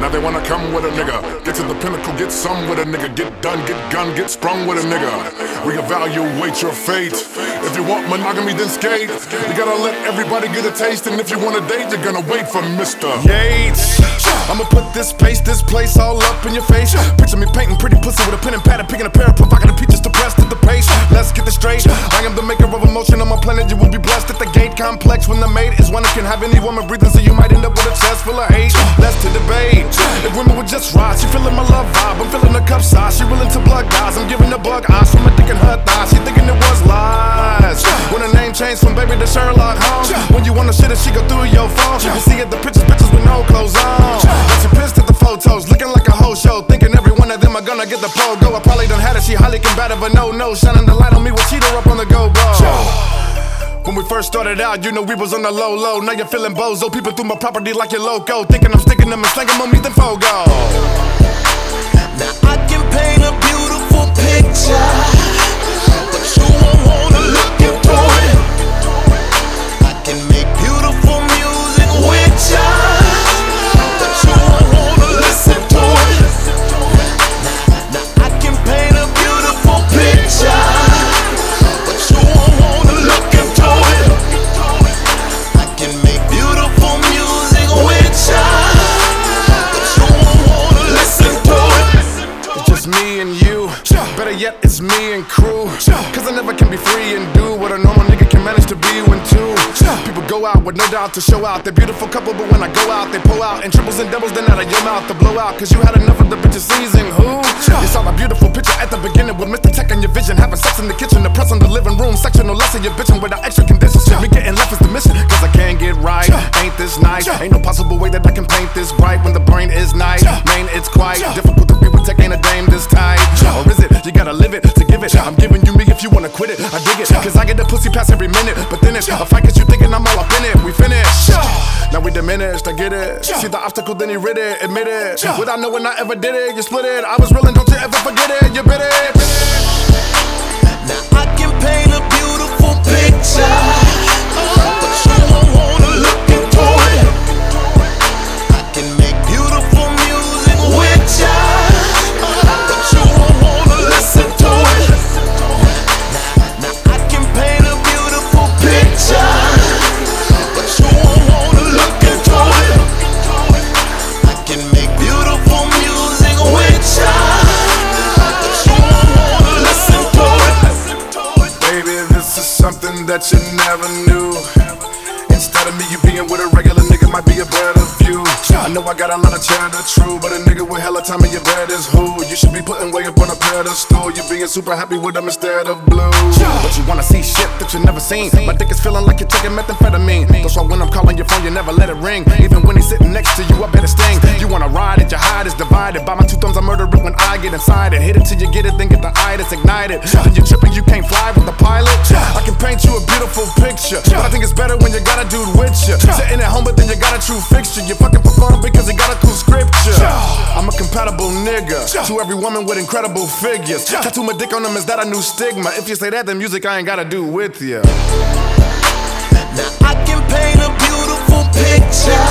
they wanna come with a nigga. Get to the pinnacle, get some with a nigga. Get done, get gun, get sprung with a nigga. Reevaluate your fate. If you want monogamy, then skate. You gotta let everybody get a taste. And if you wanna date, you're gonna wait for Mr. Yates. I'ma put this place all up in your face. Picture me painting pretty pussy with a pen and pad and picking a pair of provocative peaches to press to the pace. Let's get this straight. I am the maker of emotion on my planet. You will be blessed at the gate. Complex when the mate is one that can have any woman breathing, so you might end up with a chest full of hate. That's to debate. If women would just rise, she feeling my love vibe. I'm feeling the cup size. She willing to blood guys. I'm giving the bug eyes from a dick in her thighs. She thinking it was lies. When her name changed from baby to Sherlock Holmes. When you wanna shit it, she go through your phone. You can see it, the pictures with no clothes on. But she pissed at the photos, looking like a whole show. Thinking every one of them are gonna get the pogo. I probably done had it, she highly combative, but no, shining the light on me with cheater up on the go-go. When we first started out, you know we was on the low. Now you're feeling bozo, people through my property like you're loco. Thinking I'm sticking them and slanging on me, then fogo. Now I can paint a beautiful picture, but you won't wanna look into it. I can make beautiful music with ya, but you won't wanna listen to it. Now I can paint a beautiful picture, but you won't wanna look into it. I can make beautiful music with ya, but you won't wanna listen to it. It's just me and you. Better yet, it's me and crew. Cause I never can be free and do what a normal nigga can manage to be when two people go out with no doubt to show out. They're beautiful couple, but when I go out, they pull out in triples and doubles, then out of your mouth to blow out. Cause you had enough of the bitches seizing who? You saw the beautiful picture at the beginning with Mr. Tech on your vision. Having sex in the kitchen, the press on the living room section. No less of your bitching without extra conditions. Me getting left is the mission, cause I can't get right. Ain't this nice? Ain't no possible way that I can paint this bright when the brain is nice. Man, it's quite difficult to be with tech, ain't a dame this tight. Or is it? You gotta live it to give it. I'm giving you me if you wanna quit it. I dig it, cause I get the pussy pass every minute. But then it's a fight cause you thinking I'm all up in it. We finished, now we diminished, I get it. See the obstacle, then he rid it, admit it. Without knowing I ever did it, you split it. I was real and don't you ever forget it, you bit it. Now I can paint a beautiful picture, but you won't wanna look into it. I can make beautiful music with ya, but you won't wanna listen to it. Now I can paint a beautiful picture, but you won't wanna look into it. I can make beautiful music with ya, but you won't wanna listen to it. Baby, this is something that you never knew. Instead of me, you being with a regular nigga might be a better view. I know I got a lot of cheddar, true, but a nigga with hella time in your bed is who you should be putting way up on a pedestal. You being super happy with them instead of blue. But you wanna see shit that you never seen. My dick is feeling like you're taking methamphetamine. That's why when I'm calling your phone, you never let it ring. Even when he's sitting next to you, I bet it sting. You wanna ride it, your hide is divided. By my two thumbs, I murder it when I get inside it. Hit it till you get it, then get the eye that's ignited. Then you're tripping, you can't fly with the pilot. I can paint you a beautiful picture, but I think it's better when you got a dude with you. Sitting at home, but then you got a true fixture. You fucking perform because you got a cool scripture. I'm a compatible nigga to every woman with incredible figures. Tattoo my dick on them, is that a new stigma? If you say that, then music I ain't gotta do with you. Now I can paint a beautiful picture,